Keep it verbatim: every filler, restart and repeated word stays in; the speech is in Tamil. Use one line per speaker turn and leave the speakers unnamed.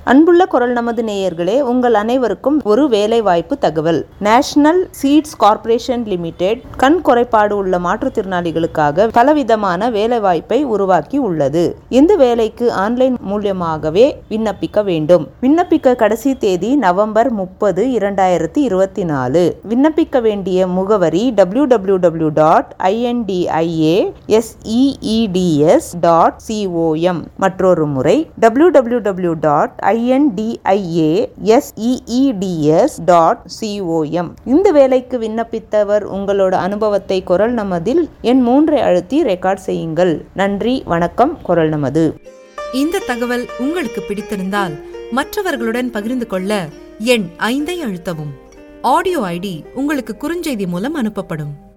அன்புள்ள குரல் நமது நேயர்களே, உங்கள் அனைவருக்கும் ஒரு வேலை வாய்ப்பு தகவல். நேஷனல் சீட்ஸ் கார்ப்பரேஷன் லிமிடெட் கண் குறைபாடு உள்ள மாற்றுத்திறனாளிகளுக்காக பலவிதமான வேலை வாய்ப்பை உருவாக்கி உள்ளது. இந்த வேலைக்கு ஆன்லைன் மூலமாகவே விண்ணப்பிக்க வேண்டும். விண்ணப்பிக்க கடைசி தேதி நவம்பர் முப்பது இரண்டாயிரத்தி இருபத்தி நாலு. விண்ணப்பிக்க வேண்டிய முகவரி W W W dot ஐஎன்டிஐஏஎஸ்இஇடிஎஸ் dot COM. மற்றொரு முறை W W W dot ஐஎன்டிஐஏஎஸ்இஇடிஎஸ் dot COM. இந்த வேலைக்கு விண்ணப்பித்தவர் உங்களோட அனுபவத்தை குரல் நமதில் எண் மூன்றை அழுத்தி ரெக்கார்ட் செய்யுங்கள். நன்றி, வணக்கம். குரல் நமது.
இந்த தகவல் உங்களுக்கு பிடித்திருந்தால் மற்றவர்களுடன் பகிர்ந்து கொள்ள எண் ஐந்தை அழுத்தவும். ஆடியோ ஐடி உங்களுக்கு குறுஞ்செய்தி மூலம் அனுப்பப்படும்.